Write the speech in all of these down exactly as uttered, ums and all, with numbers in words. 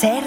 Ser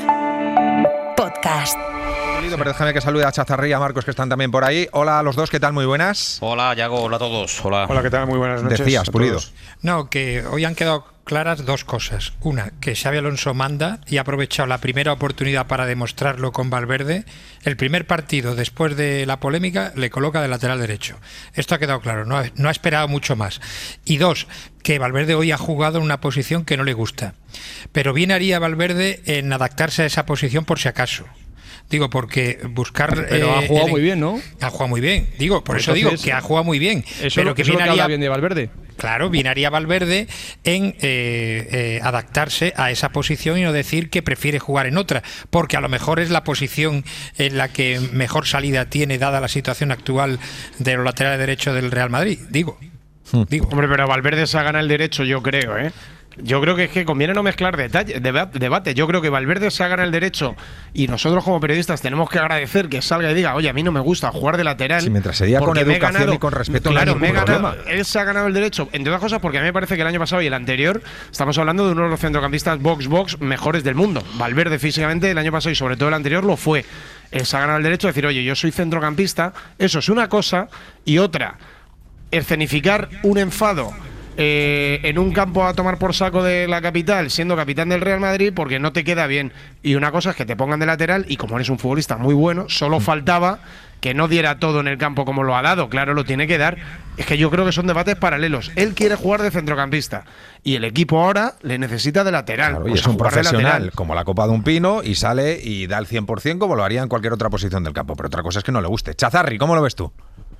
podcast. Pero déjame que salude a Chazarri y a Marcos, que están también por ahí. Hola a los dos, ¿qué tal? Muy buenas. Hola, Yago, hola a todos. Hola. Hola, ¿qué tal? Muy buenas noches. Decías, Pulido. No, que hoy han quedado claras dos cosas. Una, que Xabi Alonso manda y ha aprovechado la primera oportunidad para demostrarlo con Valverde. El primer partido, después de la polémica, le coloca de lateral derecho. Esto ha quedado claro, no ha, no ha esperado mucho más. Y dos, que Valverde hoy ha jugado en una posición que no le gusta. Pero bien haría Valverde en adaptarse a esa posición por si acaso. Digo, porque buscar... Pero eh, ha jugado el, muy bien, ¿no? Ha jugado muy bien. Digo, por Pues eso entonces, digo que ha jugado muy bien. Eso, pero que eso bien es lo que haría, habla bien de Valverde. Claro, bien haría Valverde en eh, eh, adaptarse a esa posición y no decir que prefiere jugar en otra, porque a lo mejor es la posición en la que mejor salida tiene, dada la situación actual de los laterales derechos del Real Madrid. Digo, Hmm. digo. Hombre, pero Valverde se ha ganado el derecho, yo creo, ¿eh? Yo creo que es que conviene no mezclar detalles, deba, debate. Yo creo que Valverde se ha ganado el derecho y nosotros como periodistas tenemos que agradecer que salga y diga, oye, a mí no me gusta jugar de lateral. Sí, mientras se diga con educación ganado, y con respeto, claro, no hay me he ningún ganado, problema. él se ha ganado el derecho, entre otras cosas, porque a mí me parece que el año pasado y el anterior estamos hablando de uno de los centrocampistas box-box mejores del mundo. Valverde físicamente el año pasado y sobre todo el anterior lo fue. Él se ha ganado el derecho de decir, oye, yo soy centrocampista, eso es una cosa, y otra, escenificar un enfado eh, en un campo a tomar por saco de la capital, siendo capitán del Real Madrid, porque no te queda bien. Y una cosa es que te pongan de lateral, y como eres un futbolista muy bueno, solo faltaba que no diera todo en el campo como lo ha dado. Claro, lo tiene que dar. Es que yo creo que son debates paralelos. Él quiere jugar de centrocampista y el equipo ahora le necesita de lateral. Claro, y Pues es un jugar de profesional lateral. como la copa de un pino y sale y da el cien por ciento como lo haría en cualquier otra posición del campo. Pero otra cosa es que no le guste. Chazarri, ¿cómo lo ves tú?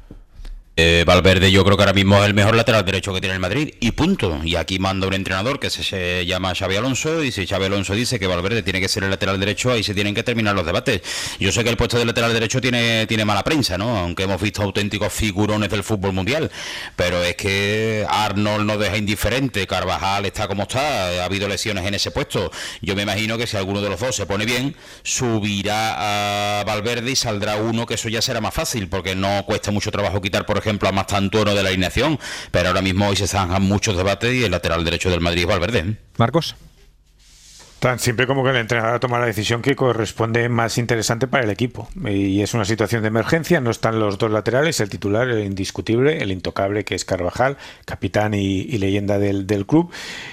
Eh, Valverde yo creo que ahora mismo es el mejor lateral derecho que tiene el Madrid y punto. Y aquí manda un entrenador que se, se llama Xabi Alonso, y si Xabi Alonso dice que Valverde tiene que ser el lateral derecho, ahí se tienen que terminar los debates. Yo sé que el puesto de lateral derecho tiene, tiene mala prensa, ¿no? Aunque hemos visto auténticos figurones del fútbol mundial, pero es que Arnold no deja indiferente, Carvajal está como está, ha habido lesiones en ese puesto. Yo me imagino que si alguno de los dos se pone bien, subirá a Valverde y saldrá uno, que eso ya será más fácil, porque no cuesta mucho trabajo quitar, por ejemplo, ejemplo, a Mastantuono de la alineación, pero ahora mismo hoy se zanjan muchos debates y el lateral derecho del Madrid es Valverde. Marcos. Tan simple como que el entrenador toma la decisión que corresponde más interesante para el equipo. Y es una situación de emergencia, no están los dos laterales, el titular, el indiscutible, el intocable, que es Carvajal, capitán y, y leyenda del, del club,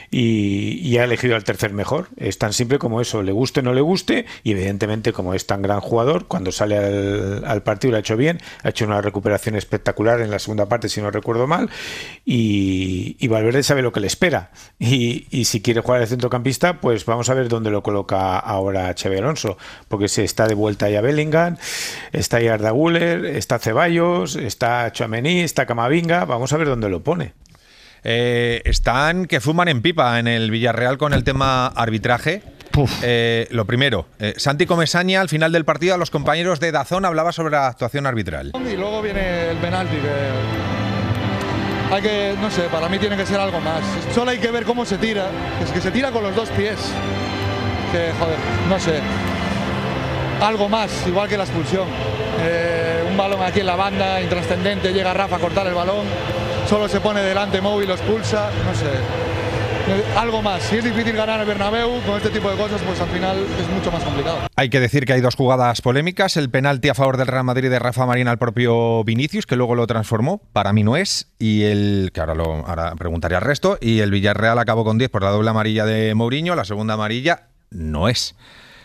y, y ha elegido al tercer mejor. Es tan simple como eso, le guste o no le guste, y evidentemente, como es tan gran jugador, cuando sale al, al partido lo ha hecho bien, ha hecho una recuperación espectacular en la segunda parte, si no recuerdo mal, y, y Valverde sabe lo que le espera. Y, y si quiere jugar de centrocampista, pues vamos a ver dónde lo coloca ahora Xabi Alonso, porque se está de vuelta ya Bellingham, está ya Arda Güler, está Ceballos, está Tchouaméni, está Camavinga, vamos a ver dónde lo pone. Eh, están que fuman en pipa en el Villarreal con el tema arbitraje. Eh, lo primero, eh, Santi Comesaña al final del partido a los compañeros de Dazón hablaba sobre la actuación arbitral. Y luego viene el penalti, que hay que, no sé, para mí tiene que ser algo más. Solo hay que ver cómo se tira, es que se tira con los dos pies. Que, joder, no sé, algo más, igual que la expulsión. Eh, un balón aquí en la banda, intrascendente, llega Rafa a cortar el balón, solo se pone delante Móvil, lo expulsa, no sé. Algo más. Si es difícil ganar el Bernabéu con este tipo de cosas, pues al final es mucho más complicado. Hay que decir que hay dos jugadas polémicas. El penalti a favor del Real Madrid de Rafa Marín al propio Vinicius, que luego lo transformó. Para mí no es. Y el que ahora, lo, ahora preguntaré al resto. Y el Villarreal acabó con diez por la doble amarilla de Mourinho. La segunda amarilla no es.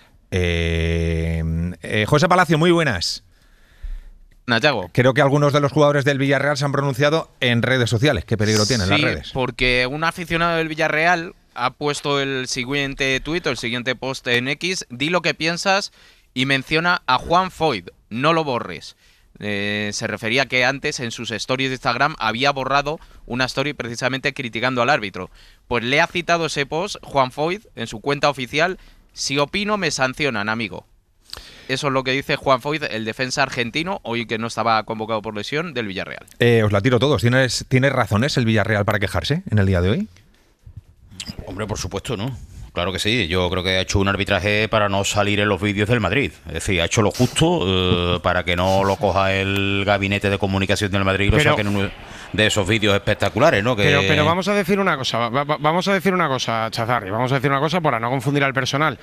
Eh, eh, José Palacio, muy buenas. Nayago. Creo que algunos de los jugadores del Villarreal se han pronunciado en redes sociales. ¿Qué peligro tienen sí, las redes? Porque un aficionado del Villarreal ha puesto el siguiente tuit, el siguiente post en X, di lo que piensas, y menciona a Juan Foyth, no lo borres. Eh, se refería que antes en sus stories de Instagram había borrado una story precisamente criticando al árbitro. Pues le ha citado ese post Juan Foyth en su cuenta oficial. Si opino me sancionan, amigo. Eso es lo que dice Juan Foyth, el defensa argentino, hoy que no estaba convocado por lesión, del Villarreal. Eh, os la tiro todos. ¿Tienes, ¿Tienes razones el Villarreal para quejarse en el día de hoy? Hombre, por supuesto, ¿no? Claro que sí. Yo creo que ha hecho un arbitraje para no salir en los vídeos del Madrid. Es decir, ha hecho lo justo eh, para que no lo coja el gabinete de comunicación del Madrid y lo Pero, saquen uno de esos vídeos espectaculares, ¿no? Que... Pero, pero vamos a decir una cosa, va, va, vamos a decir una cosa, Chazarri, vamos a decir una cosa para no confundir al personal.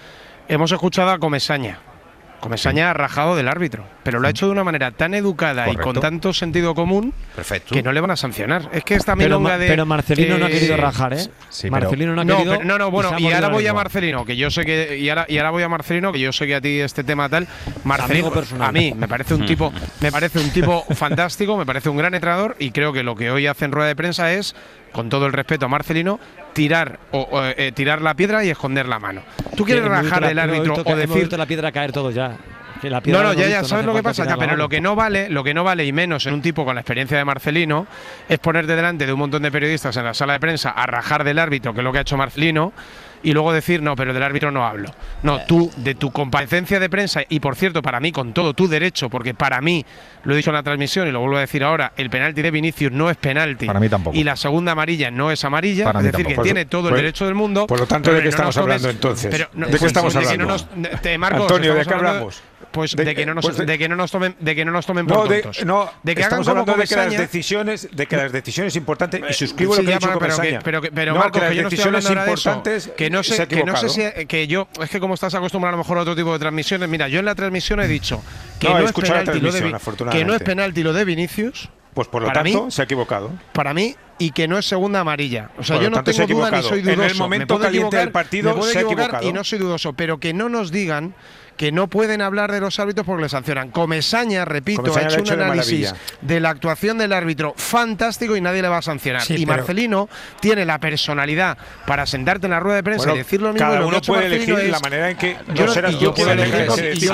hemos escuchado a Comesaña. Comesaña ha rajado del árbitro, pero lo ha hecho de una manera tan educada Correcto. y con tanto sentido común Perfecto. que no le van a sancionar. Es que esta milonga pero, de. Pero Marcelino eh, no ha querido rajar, ¿eh? Sí, Marcelino no ha no, querido. Pero, no, no, bueno, y ahora voy a Marcelino, que yo sé que. Y ahora, y ahora voy a Marcelino, que yo sé que a ti este tema tal. Marcelino, a mí me parece un tipo, me parece un tipo fantástico, me parece un gran entrenador, y creo que lo que hoy hace en rueda de prensa es, con todo el respeto a Marcelino, tirar o, o eh, tirar la piedra y esconder la mano. ¿Tú quieres rajar del árbitro o decir visto la piedra caer todo ya? La no, no, ya, ya, ¿sabes no lo que pasa? Ya, pero lo que no vale, lo que no vale, y menos en un tipo con la experiencia de Marcelino, es ponerte delante de un montón de periodistas en la sala de prensa a rajar del árbitro, que es lo que ha hecho Marcelino, y luego decir, no, pero del árbitro no hablo. No, tú, de tu comparecencia de prensa, y por cierto, para mí, con todo tu derecho, porque para mí, lo he dicho en la transmisión y lo vuelvo a decir ahora, el penalti de Vinicius no es penalti. Para mí tampoco. Y la segunda amarilla no es amarilla, para es decir, tampoco. que tiene todo pues, el derecho del mundo. Por lo tanto, ¿de qué estamos hablando entonces? Pero, no, ¿De qué pues, estamos de hablando? Que no nos, de, Marcos, Antonio, ¿de qué hablamos? Pues de, de que no nos pues de, de que no nos tomen de que no nos tomen por no, de, tontos. no, de que estamos hagan hablando como de que las Comesaña, decisiones de que las decisiones importantes y suscribo sí, lo que ha dicho pero Comesaña. que, pero que, pero no, Marcos, que que yo las no estoy decisiones hablando importantes de eso, que no sé que no sé si que yo es que como estás acostumbrado a lo mejor a otro tipo de transmisiones, mira, yo en la transmisión he dicho que no, no es penalti lo de que no es penalti lo de Vinicius. Pues por lo para tanto mí, se ha equivocado. Para mí, y que no es segunda amarilla. O sea, por yo no tengo duda ni soy dudoso. En el momento caliente del partido se ha equivocado. Y no soy dudoso, pero que no nos digan que no pueden hablar de los árbitros porque les sancionan. Comesaña, repito, Comesaña ha hecho un hecho análisis de, de la actuación del árbitro fantástico y nadie le va a sancionar. Sí, y pero Marcelino tiene la personalidad para sentarte en la rueda de prensa bueno, y decir lo mismo. Cada lo uno que puede Marcelino elegir es, la manera en que yo no será yo puedo elegir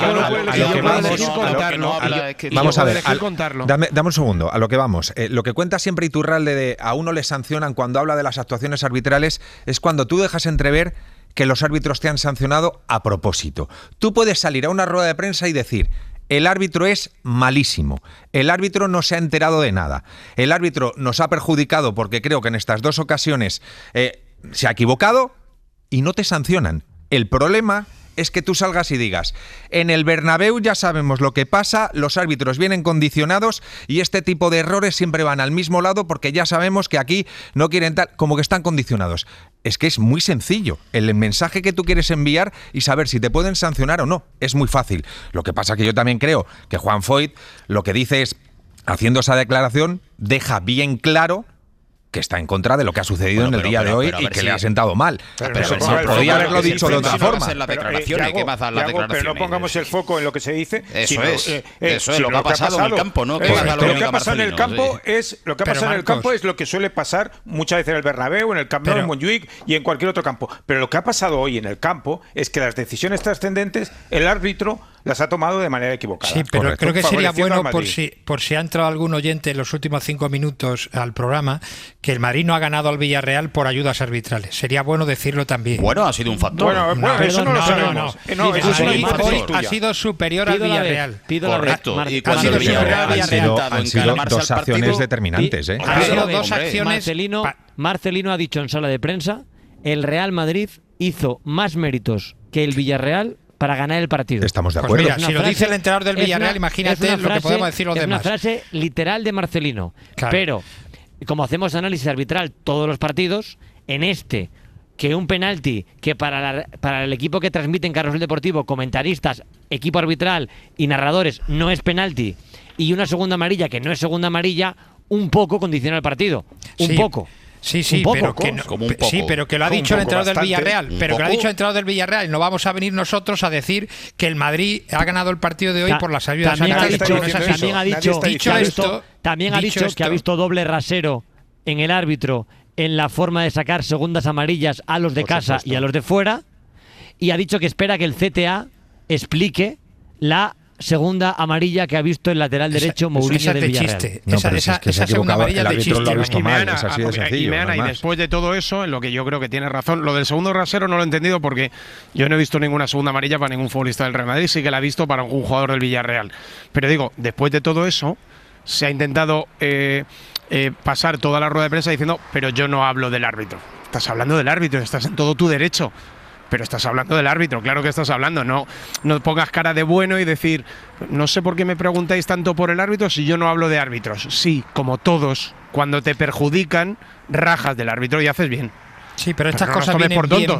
contarlo. Vamos a ver, al, contarlo. Dame, dame un segundo, a lo que vamos. Eh, lo que cuenta siempre Iturralde de a uno le sancionan cuando habla de las actuaciones arbitrales es cuando tú dejas entrever que los árbitros te han sancionado a propósito. Tú puedes salir a una rueda de prensa y decir: el árbitro es malísimo, el árbitro no se ha enterado de nada, el árbitro nos ha perjudicado porque creo que en estas dos ocasiones eh, se ha equivocado, y no te sancionan. El problema es que tú salgas y digas: en el Bernabéu ya sabemos lo que pasa, los árbitros vienen condicionados y este tipo de errores siempre van al mismo lado porque ya sabemos que aquí no quieren tal, como que están condicionados. Es que es muy sencillo el mensaje que tú quieres enviar y saber si te pueden sancionar o no. Es muy fácil. Lo que pasa que yo también creo que Juan Foyt lo que dice es, haciendo esa declaración, deja bien claro que está en contra de lo que ha sucedido bueno, en el pero, día pero, de hoy pero, y que si... le ha sentado mal. Pero, pero, pero no, podía haberlo si dicho de otra forma. En la declaración, pero, eh, ¿qué más dan las declaraciones? Pero no pongamos el foco en lo que se dice. Eso sino, es. Eh, eso es lo que ha pasado en el campo, ¿no? Eh, lo que ha pasado en el campo es lo que ha pasado en el campo es lo que suele pasar muchas veces en el Bernabéu, en el Camp Nou, en Montjuic y en cualquier otro campo. Pero lo que ha pasado hoy en el campo es que las decisiones trascendentes, el árbitro las ha tomado de manera equivocada. Sí, pero Correcto. creo que sería bueno, por si, por si ha entrado algún oyente en los últimos cinco minutos al programa, que el Madrid no ha ganado al Villarreal por ayudas arbitrales. Sería bueno decirlo también. Bueno, ha sido un factor. Bueno, bueno no, eso no, no lo sabemos. No, no. Eh, no, eso es una hipótesis tuya. Ha sido superior pido al Villarreal. Pido Correcto. La y cuando el Villarreal había intentado han sido dos acciones determinantes. ¿eh? Han sido dos acciones. Marcelino, Marcelino ha dicho en sala de prensa: el Real Madrid hizo más méritos que el Villarreal para ganar el partido. Estamos de pues acuerdo. Mira, si frase, lo dice el entrenador del Villarreal, una, imagínate frase, lo que podemos decir los es demás. Es una frase literal de Marcelino. Claro. Pero, como hacemos análisis arbitral todos los partidos, en este, que un penalti que para, la, para el equipo que transmite en Carrusel Deportivo, comentaristas, equipo arbitral y narradores, no es penalti, y una segunda amarilla que no es segunda amarilla, un poco condiciona el partido. Un sí. poco. Sí, sí, poco, pero que no, como un poco, sí, pero que lo ha dicho el entrenador del Villarreal, pero poco. que lo ha dicho el entrenador del Villarreal, no vamos a venir nosotros a decir que el Madrid ha ganado el partido de hoy Ta por las ayudas también ha dicho, no es así. También ha dicho, dicho esto, también ha dicho, dicho esto, que ha visto doble rasero en el árbitro en la forma de sacar segundas amarillas a los de por casa supuesto. y a los de fuera, y ha dicho que espera que el C T A explique la segunda amarilla que ha visto el lateral derecho Mourinho del Villarreal. Chiste. No, esa, pero esa, si es que esa segunda amarilla el de árbitro chiste. lo ha visto Y mal, Meana, es así de sencillo. y, Meana, no y después de todo eso, en lo que yo creo que tiene razón, lo del segundo rasero no lo he entendido porque yo no he visto ninguna segunda amarilla para ningún futbolista del Real Madrid, sí que la he visto para un jugador del Villarreal. Pero digo, después de todo eso, se ha intentado eh, eh, pasar toda la rueda de prensa diciendo, pero yo no hablo del árbitro. Estás hablando del árbitro, estás en todo tu derecho. Pero estás hablando del árbitro, claro que estás hablando. No, no pongas cara de bueno y decir, no sé por qué me preguntáis tanto por el árbitro si yo no hablo de árbitros. Sí, como todos, cuando te perjudican, rajas del árbitro y haces bien. Sí, pero estas pero no cosas nos tomes vienen por tonto. bien.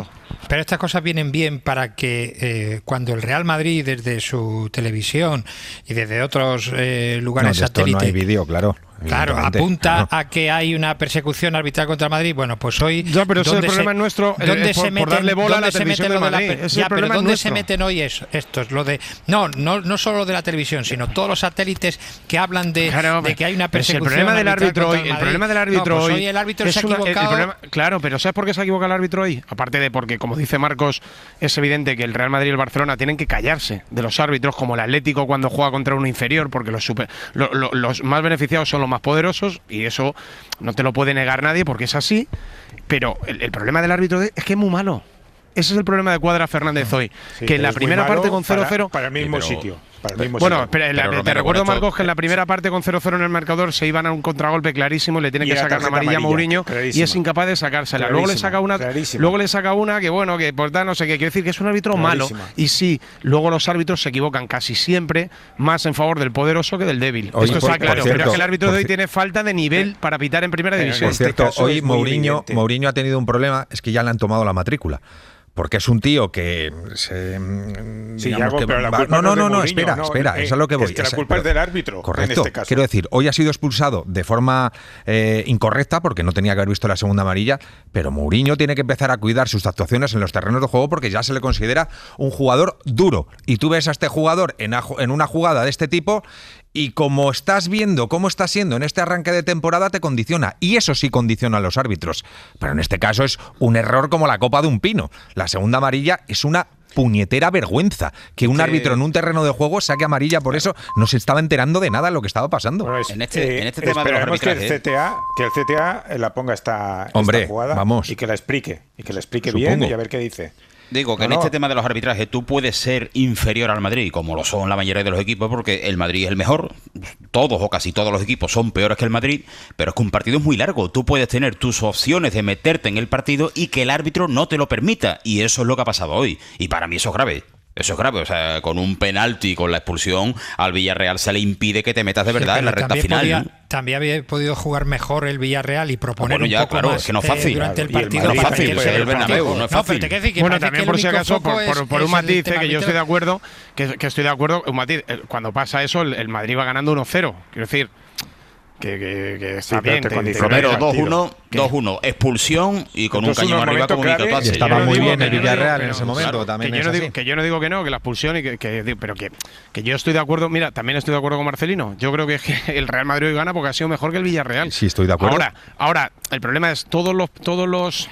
Pero estas cosas vienen bien para que eh, cuando el Real Madrid, desde su televisión y desde otros eh, lugares no, satélites... No hay vídeo, claro. Claro, apunta claro. a que hay una persecución arbitral contra Madrid. Bueno, pues hoy. Ya, pero ese es el problema se, nuestro. ¿Dónde es se por, meten, por darle bola a la televisión de Madrid. La, es ya, el pero ¿dónde nuestro. se meten hoy eso, estos? Lo de no, no, no solo de la televisión, sino todos los satélites que hablan de, claro, de que hay una persecución. El problema del árbitro hoy. El problema del árbitro no, pues hoy. hoy el árbitro es se ha una, equivocado. El, el problema, claro, pero ¿sabes por qué se ha equivocado el árbitro hoy? Aparte de porque, como dice Marcos, es evidente que el Real Madrid y el Barcelona tienen que callarse de los árbitros, como el Atlético cuando juega contra uno inferior, porque los, super, lo, lo, los más beneficiados son los más poderosos y eso no te lo puede negar nadie porque es así, pero el, el problema del árbitro es que es muy malo. Ese es el problema de Cuadra Fernández hoy, sí, que en la primera parte con cero cero... Para, para el mismo sí, sitio. Para el mismo bueno, sitio. espera, la, pero, te recuerdo, esto, Marcos, que en la primera parte con cero cero en el marcador se iban a un contragolpe clarísimo, le tiene que sacar la amarilla a Mourinho y es incapaz de sacársela. Luego le saca una clarísima. Luego le saca una que, bueno, que por tal, no sé qué, quiero decir que es un árbitro clarísima. malo. Y sí, luego los árbitros se equivocan casi siempre más en favor del poderoso que del débil. Oye, Esto por, está claro, cierto, pero es que el árbitro de hoy tiene falta de nivel para pitar en primera división. Por cierto, este hoy Mourinho, Mourinho ha tenido un problema, es que ya le han tomado la matrícula. Porque es un tío que se. Sí, Yago, que pero la va, culpa no, no, no, no, no, espera, no, espera, eh, eso es lo que voy. Es que la es, culpa pero, es del árbitro. Correcto. En este caso. Quiero decir, hoy ha sido expulsado de forma eh, incorrecta porque no tenía que haber visto la segunda amarilla, pero Mourinho tiene que empezar a cuidar sus actuaciones en los terrenos de juego porque ya se le considera un jugador duro. Y tú ves a este jugador en, en una jugada de este tipo. Y como estás viendo cómo está siendo en este arranque de temporada, te condiciona. Y eso sí condiciona a los árbitros. Pero en este caso es un error como la copa de un pino. La segunda amarilla es una puñetera vergüenza. Que un sí. árbitro en un terreno de juego saque amarilla por eso. No se estaba enterando de nada de lo que estaba pasando. Bueno, es, en este, eh, en este tema de los que el C T A, que el C T A la ponga esta, Hombre, esta jugada vamos. y que la explique. Y que la explique Supongo. bien y a ver qué dice. Digo que no, en no. este tema de los arbitrajes tú puedes ser inferior al Madrid, como lo son la mayoría de los equipos, porque el Madrid es el mejor. Todos o casi todos los equipos son peores que el Madrid, pero es que un partido es muy largo. Tú puedes tener tus opciones de meterte en el partido y que el árbitro no te lo permita. Y eso es lo que ha pasado hoy. Y para mí eso es grave. Eso es grave, o sea, con un penalti, con la expulsión, al Villarreal se le impide que te metas de verdad sí, en la recta final. Podía, ¿no? También había podido jugar mejor el Villarreal y proponer bueno, ya, un poco claro, más es que no es fácil. Eh, durante el claro, partido. No es fácil, es el Bernabéu, no es fácil. No, pero te bueno, también por si acaso, por, por, por un matiz, que yo estoy de acuerdo, que, que estoy de acuerdo, un matiz, cuando pasa eso, el, el Madrid va ganando uno cero, quiero decir. Que, que, que está sí, bien. Te, Romero, dos uno, dos uno, expulsión y con un cañón arriba como un Y estaba muy bien el Villarreal en ese momento también. Que yo, no digo, que yo no digo que no, que la expulsión, y que, que, pero que, que yo estoy de acuerdo. Mira, también estoy de acuerdo con Marcelino. Yo creo que, que el Real Madrid hoy gana porque ha sido mejor que el Villarreal. Sí, estoy de acuerdo. Ahora, ahora el problema es todos los. Todos los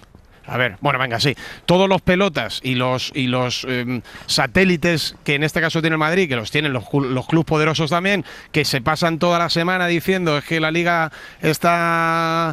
A ver, bueno, venga, sí. Todos los pelotas y los y los eh, satélites que en este caso tiene el Madrid, que los tienen los, los clubes poderosos también, que se pasan toda la semana diciendo es que la liga está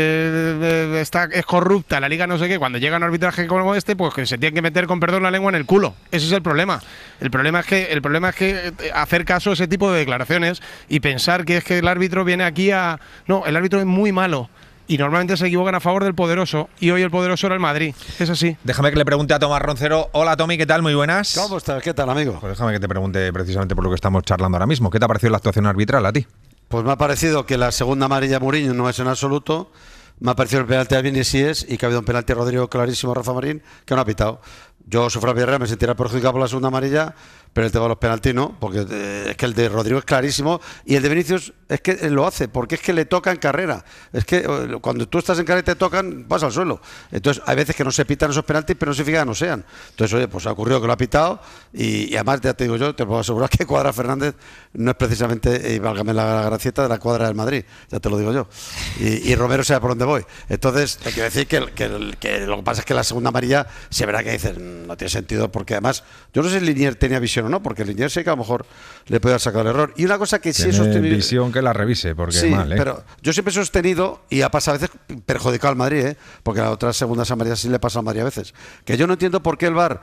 eh, está es corrupta, la liga no sé qué. Cuando llega un arbitraje como este, pues que se tienen que meter con perdón la lengua en el culo. Ese es el problema. El problema es que el problema es que hacer caso a ese tipo de declaraciones y pensar que es que el árbitro viene aquí a no, el árbitro es muy malo. Y normalmente se equivocan a favor del poderoso. Y hoy el poderoso era el Madrid. Es así. Déjame que le pregunte a Tomás Roncero. Hola, Tommy, ¿qué tal? Muy buenas. ¿Cómo estás? ¿Qué tal, amigo? Pues déjame que te pregunte precisamente por lo que estamos charlando ahora mismo. ¿Qué te ha parecido la actuación arbitral a ti? Pues me ha parecido que la segunda amarilla Mourinho no es en absoluto. Me ha parecido el penalti a Vini sí es. Y que ha habido un penalti a Rodrigo clarísimo a Rafa Marín que no ha pitado. Yo, si fuera Villarreal, me sentiría perjudicado por la segunda amarilla, pero el tema de los penaltis no, porque eh, es que el de Rodrigo es clarísimo y el de Vinicius es que lo hace, porque es que le toca en carrera. Es que eh, cuando tú estás en carrera y te tocan, vas al suelo. Entonces, hay veces que no se pitan esos penaltis, pero no significa que no sean. Entonces, oye, pues ha ocurrido que lo ha pitado y, y además, ya te digo yo, te puedo asegurar que Cuadra Fernández no es precisamente, y válgame la gracieta, de la cuadra del Madrid, ya te lo digo yo. Y, y Romero sabe por dónde voy. Entonces, te quiero decir que, que, que lo que pasa es que la segunda amarilla se verá que dicen, no tiene sentido, porque además, yo no sé si Linier tenía visión o no, porque Linier sé que a lo mejor le puede sacar el error. Y una cosa que sí he sostenido. Visión que la revise, porque sí, mal, ¿eh? Pero yo siempre he sostenido, y ha pasado a veces perjudicado al Madrid, ¿eh? Porque a las otras segundas amarillas sí le pasa al Madrid a veces, que yo no entiendo por qué el V A R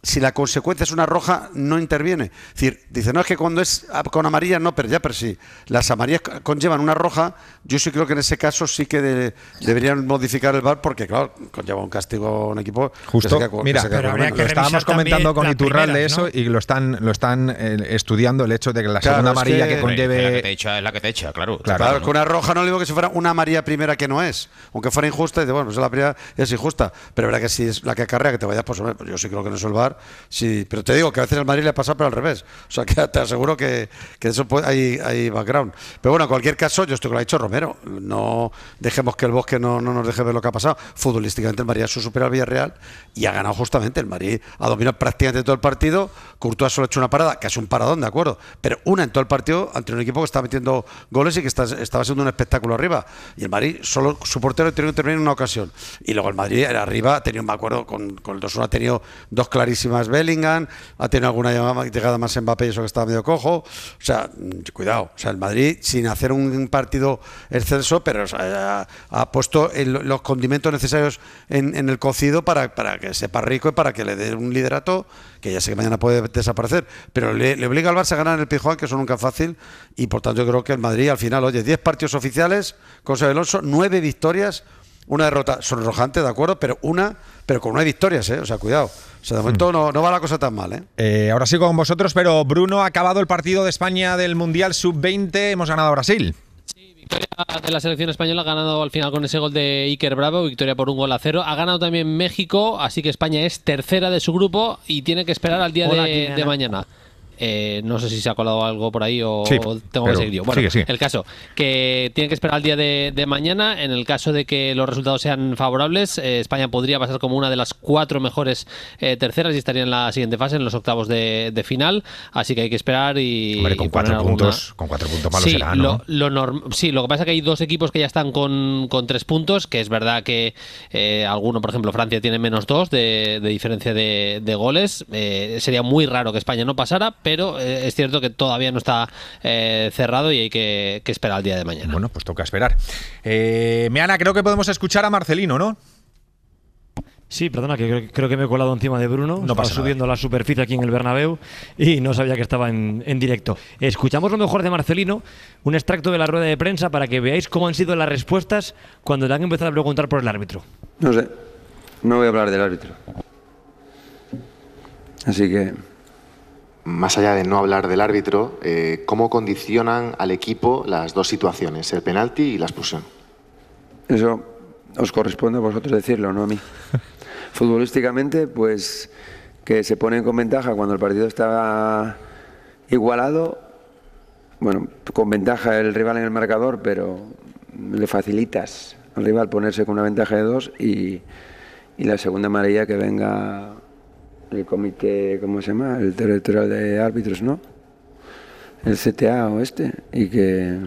si la consecuencia es una roja, no interviene. Es decir, dice, no, es que cuando es con amarilla no, pero ya, pero sí, las amarillas conllevan una roja, yo sí creo que en ese caso sí que de, deberían modificar el V A R porque, claro, conlleva un castigo a un equipo. Justo, que se queda, mira, que se queda pero lo estábamos comentando con Iturralde eso, ¿no? Y lo están lo están eh, estudiando el hecho de que la claro, segunda amarilla que, que conlleve... La que te echa es la que te echa, claro. Claro, claro, con una roja no le digo que si fuera una amarilla primera que no es, aunque fuera injusta, y de, bueno, pues la primera es injusta, pero verdad que si es la que acarrea que te vayas, pues, hombre, pues yo sí creo que no es el V A R, sí, pero te digo que a veces al Madrid le pasa pero al revés, o sea que te aseguro que, que eso puede, hay, hay background, pero bueno, en cualquier caso, yo estoy con lo que ha dicho Romero, no dejemos que el Bosque no, no nos deje ver lo que ha pasado. Futbolísticamente el Madrid ha superado al Villarreal y ha ganado justamente. El Madrid ha dominado prácticamente todo el partido. Courtois solo ha hecho una parada, que es un paradón, de acuerdo, pero una en todo el partido ante un equipo que está metiendo goles y que está, estaba siendo un espectáculo arriba. Y el Madrid, solo su portero ha tenido que terminar en una ocasión. Y luego el Madrid arriba ha tenido, me acuerdo, con, con el dos uno ha tenido dos clarísimas Bellingham, ha tenido alguna llegada más Mbappé y eso que estaba medio cojo. O sea, cuidado. O sea, el Madrid, sin hacer un partido excelso, pero o sea, ha, ha puesto el, los condimentos necesarios en, en el cocido para, para que sepa rico y para que le dé un liderato que ya sé que mañana puede desaparecer, pero le, le obliga al Barça a ganar en el Pizjuán, que eso nunca es fácil, y por tanto yo creo que el Madrid al final, oye, diez partidos oficiales con Xabi Alonso, nueve victorias, una derrota sonrojante, de acuerdo, pero una, pero con nueve victorias, ¿eh? O sea, cuidado. O sea, de momento no, no va la cosa tan mal, ¿eh? Eh, ahora sigo con vosotros, pero Bruno, ha acabado el partido de España del Mundial sub veinte, hemos ganado a Brasil. Victoria de la selección española, ha ganado al final con ese gol de Iker Bravo, victoria por un gol a cero. Ha ganado también México, así que España es tercera de su grupo y tiene que esperar al día Hola, de, de mañana. Eh, no sé si se ha colado algo por ahí o sí, tengo que seguir yo. Bueno, sigue, sigue. el caso, que tienen que esperar al día de, de mañana. En el caso de que los resultados sean favorables, eh, España podría pasar como una de las cuatro mejores eh, terceras y estaría en la siguiente fase, en los octavos de, de final. Así que hay que esperar y. Hombre, con y cuatro alguna... puntos, con cuatro puntos malos sí, será, ¿no? Lo, lo norm... Sí, lo que pasa es que hay dos equipos que ya están con, con tres puntos, que es verdad que eh, alguno, por ejemplo, Francia tiene menos dos de, de diferencia de, de goles. Eh, sería muy raro que España no pasara, pero eh, es cierto que todavía no está eh, cerrado y hay que, que esperar al día de mañana. Bueno, pues toca esperar. Eh, Meana, creo que podemos escuchar a Marcelino, ¿no? Sí, perdona, que creo, creo que me he colado encima de Bruno. No pasa Estaba subiendo la superficie aquí en el Bernabéu y no sabía que estaba en, en directo. Escuchamos lo mejor de Marcelino, un extracto de la rueda de prensa para que veáis cómo han sido las respuestas cuando le han empezado a preguntar por el árbitro. No sé, no voy a hablar del árbitro. Así que... Más allá de no hablar del árbitro, eh, ¿cómo condicionan al equipo las dos situaciones, el penalti y la expulsión? Eso os corresponde a vosotros decirlo, no a mí. Futbolísticamente, pues que se ponen con ventaja cuando el partido está igualado, bueno, con ventaja el rival en el marcador, pero le facilitas al rival ponerse con una ventaja de dos y, y la segunda amarilla que venga el comité, ¿cómo se llama? El territorial de árbitros, ¿no? El C T A o este, y que,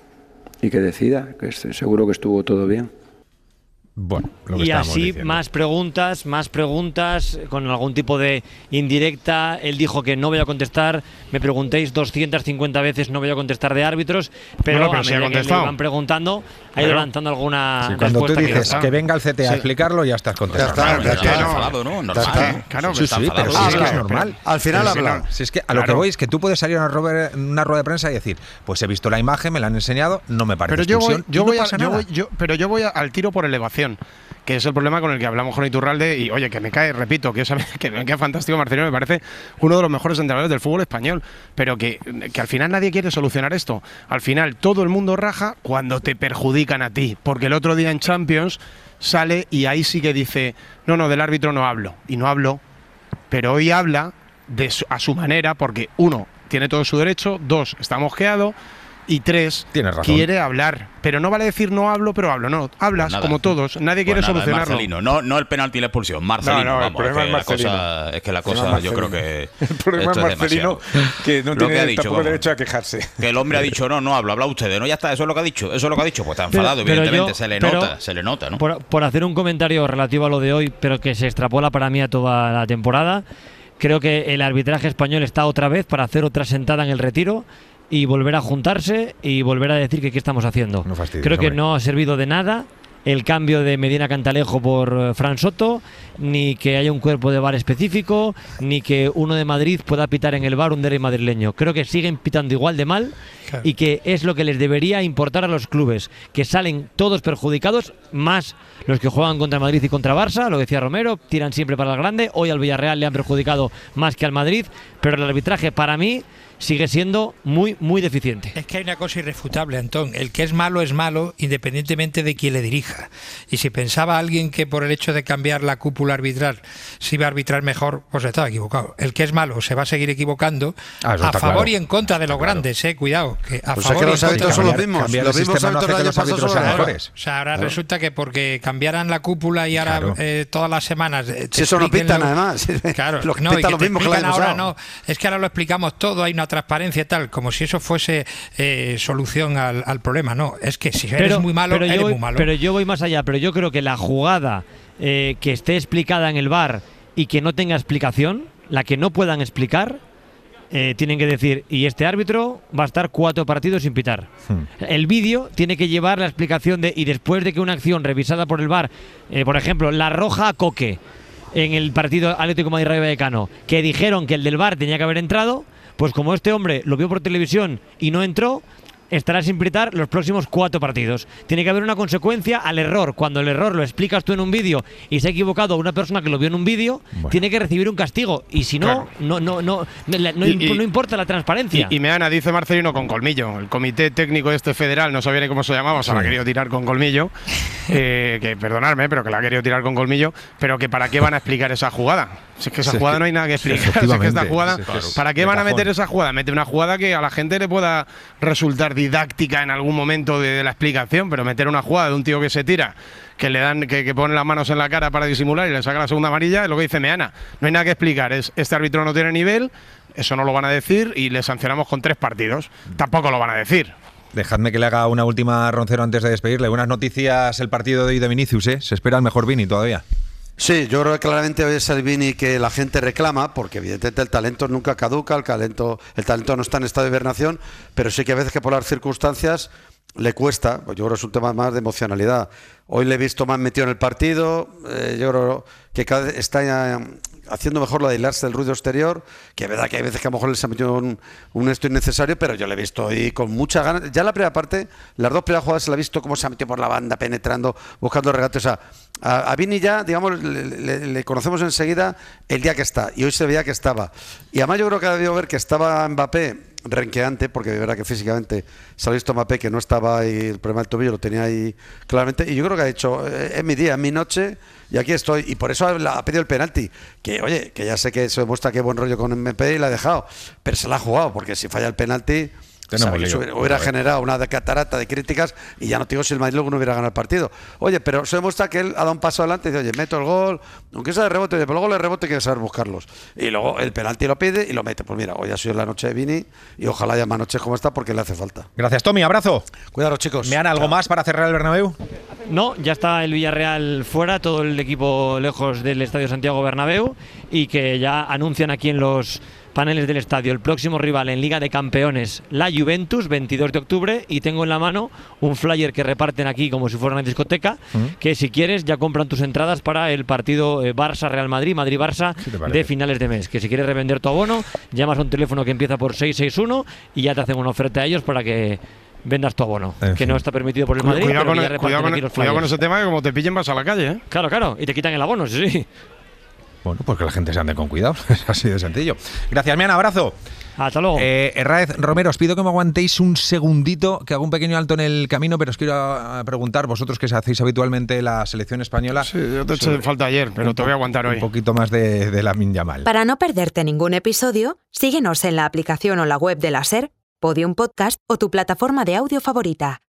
y que decida, que estoy seguro que estuvo todo bien. Bueno, lo que y estábamos así diciendo. más preguntas, más preguntas con algún tipo de indirecta. Él dijo que no voy a contestar. Me preguntéis doscientas cincuenta veces, no voy a contestar de árbitros, pero, Bueno, pero a sí ha medida que me contestado. iban preguntando, ha ido Claro. lanzando alguna Sí, cuando tú respuesta dices que, que- venga el C T A a Sí. explicarlo, ya estás contestando. Ya está, Claro, ya está está. enfadado, ¿no? Normal. está. Claro, Sí, está sí, pero enfadado. si es que es Habla. normal. Al final Pero si habla. no, si es que a lo Claro. que voy es que tú puedes salir a una rueda, una rueda de prensa y decir, pues he visto la imagen, me la han enseñado, no me parece Pero yo voy, expulsión, yo y no voy, a- pasa yo nada. voy- yo- pero yo voy a- al tiro por elevación, que es el problema con el que hablamos con Iturralde y oye, que me cae, repito, que, sabe, que me cae fantástico Marcelino, me parece uno de los mejores entrenadores del fútbol español, pero que, que al final nadie quiere solucionar esto. Al final todo el mundo raja cuando te perjudican a ti, porque el otro día en Champions sale y ahí sí que dice, no, no, del árbitro no hablo, y no hablo, pero hoy habla de su- a su manera, porque uno, tiene todo su derecho, dos, está mosqueado, y tres, Tienes razón. quiere hablar. Pero no vale decir no hablo, pero hablo. No, hablas Pues nada. como todos. Nadie quiere Pues nada, solucionarlo. Marcelino. No, no el penalti y la expulsión. Marcelino, No, no, el vamos. problema es, que es la Marcelino. cosa, es que la El problema cosa es yo creo Marcelino. que. El problema esto es Marcelino, demasiado. que no Lo tiene ha dicho, tampoco vamos. derecho a quejarse. Que el hombre ha dicho no, no hablo, habla ustedes. No, ya está, eso es lo que ha dicho. Eso es lo que ha dicho. Pues está Pero- enfadado, pero evidentemente. yo- se le pero nota, se le nota, ¿no? Por, por hacer un comentario relativo a lo de hoy, pero que se extrapola para mí a toda la temporada, creo que el arbitraje español está otra vez para hacer otra sentada en el retiro y volver a juntarse y volver a decir que qué estamos haciendo. No fastidies, creo que hombre. no ha servido de nada el cambio de Medina Cantalejo por Fran Soto, ni que haya un cuerpo de V A R específico, ni que uno de Madrid pueda pitar en el V A R un derbi madrileño. Creo que siguen pitando igual de mal, claro, y que es lo que les debería importar a los clubes, que salen todos perjudicados, más los que juegan contra Madrid y contra Barça, lo que decía Romero, tiran siempre para el grande. Hoy al Villarreal le han perjudicado más que al Madrid, pero el arbitraje para mí sigue siendo muy, muy deficiente. Es que hay una cosa irrefutable, Antón. El que es malo es malo independientemente de quién le dirija. Y si pensaba alguien que por el hecho de cambiar la cúpula arbitral se iba a arbitrar mejor, pues estaba equivocado. El que es malo se va a seguir equivocando ah, a favor claro. y en contra de los claro. grandes, eh, cuidado. Que a pues favor es que los y en árbitros son los mismos. Cambiar los el mismos sistema no hace que los árbitros sean mejores. O sea, ahora claro. resulta que porque cambiaran la cúpula y ahora claro. eh, todas las semanas eh, si eso no pitan lo, además. Claro, los no, y que lo mismo que ahora no. Es que ahora lo explicamos todo, hay una transparencia y tal, como si eso fuese eh, solución al, al problema. No, es que si eres pero, muy malo, pero eres yo voy, muy malo. Pero yo voy más allá, pero yo creo que la jugada eh, que esté explicada en el V A R y que no tenga explicación, la que no puedan explicar, eh, tienen que decir, y este árbitro va a estar cuatro partidos sin pitar. Hmm. El vídeo tiene que llevar la explicación de, y después de que una acción revisada por el V A R, eh, por ejemplo, la roja a Coque en el partido Atlético Madrid Rayo Vallecano, que dijeron que el del V A R tenía que haber entrado, pues como este hombre lo vio por televisión y no entró, estará sin pitar los próximos cuatro partidos. Tiene que haber una consecuencia al error. Cuando el error lo explicas tú en un vídeo y se ha equivocado una persona que lo vio en un vídeo, bueno, tiene que recibir un castigo. Y si no, claro. no, no, no, no, no, y, imp y, no importa la transparencia. Y, y Meana dice Marcelino con colmillo. El comité técnico este federal, no sabía ni cómo se llamaba, o sea, sí. la ha querido tirar con colmillo. eh, que perdonadme, pero que la ha querido tirar con colmillo. Pero que para qué van a explicar esa jugada. Si es que esa sí, jugada no hay nada que explicar. Si es que esta jugada, sí, claro. ¿Para qué van a meter esa jugada? Mete una jugada que a la gente le pueda resultar didáctica en algún momento de, de la explicación, pero meter una jugada de un tío que se tira, que le dan, que, que pone las manos en la cara para disimular y le saca la segunda amarilla, es lo que dice Meana. No hay nada que explicar. Es, este árbitro no tiene nivel, eso no lo van a decir y le sancionamos con tres partidos. Tampoco lo van a decir. Dejadme que le haga una última, Roncero, antes de despedirle. Buenas noticias el partido de hoy de Vinicius, ¿eh? Se espera el mejor Vini todavía. Sí, yo creo que claramente hoy es el Vini que la gente reclama, porque evidentemente el talento nunca caduca, el talento, el talento no está en estado de hibernación, pero sí que a veces que por las circunstancias le cuesta. Yo creo que es un tema más de emocionalidad. Hoy le he visto más metido en el partido, eh, yo creo que cada vez está ya haciendo mejor lo de aislarse del ruido exterior, que es verdad que hay veces que a lo mejor les ha metido un, un esto innecesario, pero yo le he visto ahí con muchas ganas. Ya en la primera parte, las dos primeras jugadas se la he visto cómo se ha metido por la banda, penetrando, buscando regates. O sea, a, a Vini ya, digamos, le, le, le conocemos enseguida el día que está, y hoy se veía que estaba. Y además yo creo que ha debido ver que estaba Mbappé renqueante, porque de verdad que físicamente se ha visto Mbappé que no estaba ahí, el problema del tobillo lo tenía ahí claramente, y yo creo que ha dicho, eh, es mi día, es mi noche, y aquí estoy, y por eso ha, ha pedido el penalti, que oye, que ya sé que se demuestra que buen rollo con M P y la ha dejado, pero se la ha jugado, porque si falla el penalti, sabe, que hubiera, hubiera generado una catarata de críticas, y ya no te digo si el Madrid luego no hubiera ganado el partido. Oye, pero se demuestra que él ha dado un paso adelante y dice, oye, meto el gol, aunque sea de rebote, pero luego el rebote hay que saber buscarlos. Y luego el penalti lo pide y lo mete. Pues mira, hoy ha sido la noche de Vini, y ojalá haya más noches como esta porque le hace falta. Gracias, Tommy, abrazo. Cuidado, chicos. ¿Me han algo Chao. más para cerrar el Bernabéu? No, ya está el Villarreal fuera, todo el equipo lejos del Estadio Santiago Bernabéu, y que ya anuncian aquí en los paneles del estadio el próximo rival en Liga de Campeones, la Juventus, veintidós de octubre, y tengo en la mano un flyer que reparten aquí como si fuera una discoteca, uh-huh. que si quieres ya compran tus entradas para el partido eh, Barça-Real Madrid, Madrid-Barça de finales de mes, que si quieres revender tu abono, llamas a un teléfono que empieza por seis seis uno y ya te hacen una oferta a ellos para que vendas tu abono, en que fin. no está permitido por el Madrid. Cuidado, pero con, ya el, cuidado, con, el, cuidado con ese tema, que como te pillen vas a la calle, ¿eh? Claro, claro, y te quitan el abono, sí, sí. Bueno, pues que la gente se ande con cuidado, es así de sencillo. Gracias, Mian, abrazo. Hasta luego. Eh, Herráez, Romero, os pido que me aguantéis un segundito, que hago un pequeño alto en el camino, pero os quiero preguntar, vosotros que hacéis habitualmente la selección española. Sí, yo te eché falta ayer, pero te voy a aguantar hoy. Un poquito más de, de Lamine Yamal. Para no perderte ningún episodio, síguenos en la aplicación o la web de la SER, Podium Podcast o tu plataforma de audio favorita.